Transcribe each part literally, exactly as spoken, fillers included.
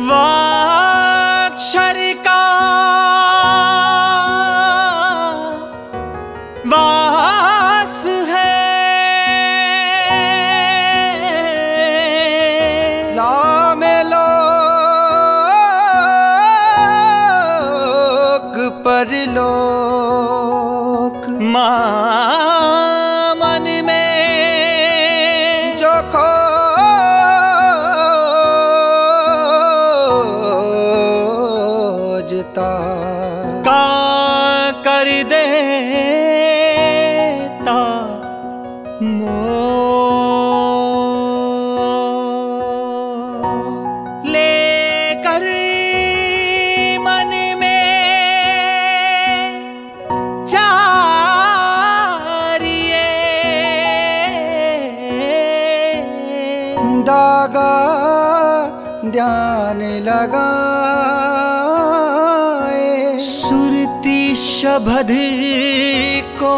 वाक्षर का वास है, लामे लोक परलोक मां मन में जो खोजता का कर देता मोह। लेकर मन में चारिये दागा ध्यान लगाए, सुरती शब्द को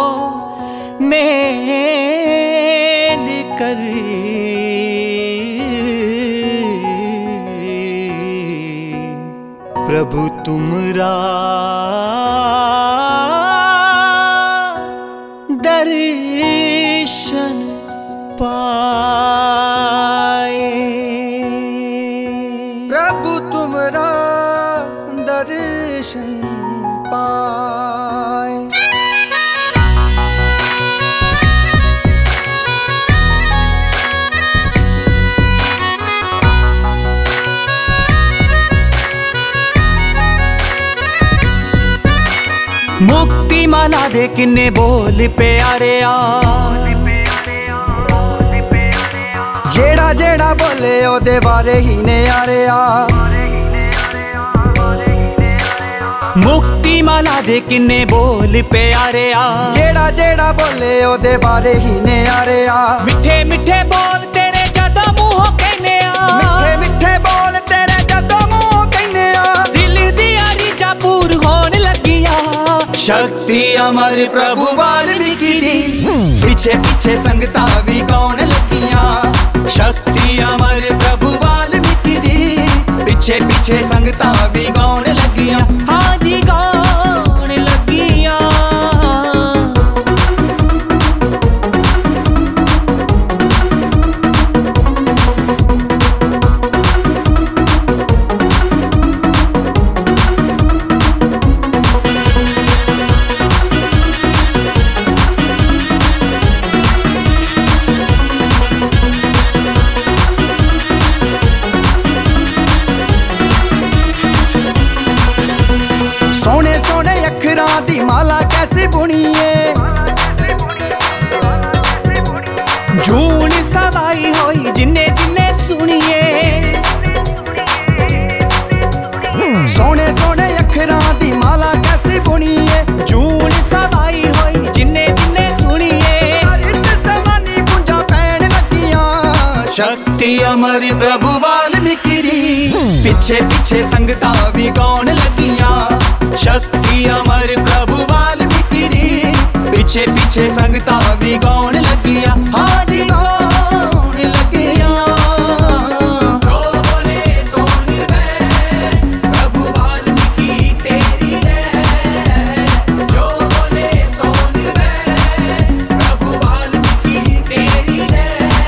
मेल कर प्रभु तुमरा दर्शन पाए। प्रभु तुमरा दर्शन पाए। मुक्ति माला दे किन्ने बोल प्यारे आ, जेड़ा जेड़ा बोले ओदे बारे ही ने यारे आ। मुक्ति माला दे किन्ने बोल प्यारे आ, जेड़ा जेड़ा बोले ओदे बारे ही ने यारे आ। मिठे मिठे बोल तेरे जदों मुंहों कहने आ, मिठे मिठे बोल तेरे जदों मुंहों कहने आ। दिल दी रीझा पूर होन लगिया। शक्ति अमर प्रभु वाल्मीकि दी, पीछे पीछे संगता भी कौन लगियां। शक्ति अमर प्रभु वाल्मीकि दी, पीछे पीछे संगता भी कौन लगियां। हाँ जी कौन लगिया। सोने सोने अखरां दी माला कैसे बुनीए, जून सवाई होई जिन्ने जिन्ने सुनिए। सोने सोने अखरां दी माला कैसे बुनीए। जून सवाई होई जिन्ने जिन्ने सुनिए। हरित समानी गुंजा पैण लगियां। शक्ति अमर प्रभु वाल्मीकि दी, पीछे पीछे संगता भी कौन लगियां। शक्ति अमर प्रभु वाल्मीकि दी, पीछे पीछे संगता भी कौन लगियां। हाजी कौन लगियां। जो बोले सोन रे प्रभु वाल्मीकि तेरी रे, जो बोले सोन रे प्रभु वाल्मीकि तेरी रे।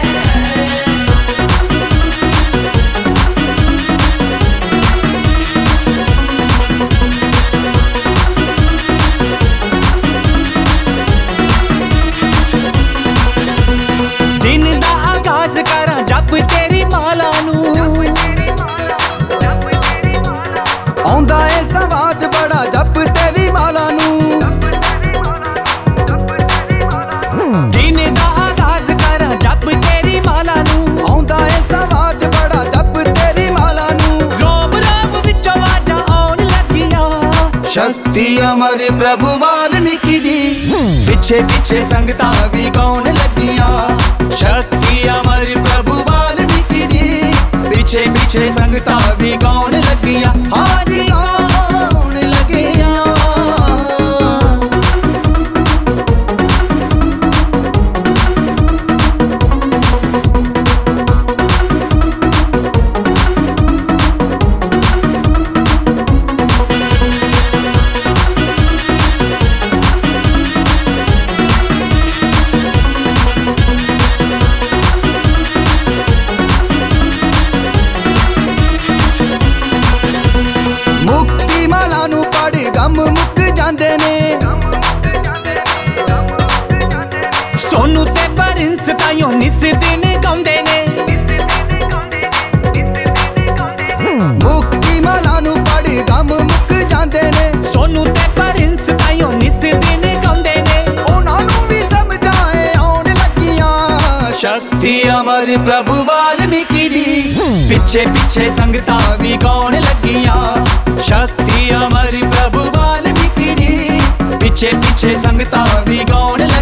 दिन दा आगाज करा जप तेरी माला नू, आउंदा ए सवाद बड़ा जप तेरी माला नू। दिन दा आगाज करा जप तेरी माला नू, आउंदा ए सवाद बड़ा जप तेरी माला नू। रोम रोम विचों आवाजां आउण लगियां। शक्ति अमर प्रभु वाल्मीकि दी, पीछे पीछे संगता भी कौन लगियां। शक्ति अमर प्रभु वाल्मीकि दी, पीछे पीछे संगता भी कौन लगियां। हाजी कौन लगियां। अमर प्रभु वाल्मीकि दी पिछे पिछे संगतां भी गाउण लगियां शक्ति अमर प्रभु वाल्मीकि दी पिछे पिछे संगतां भी गाउण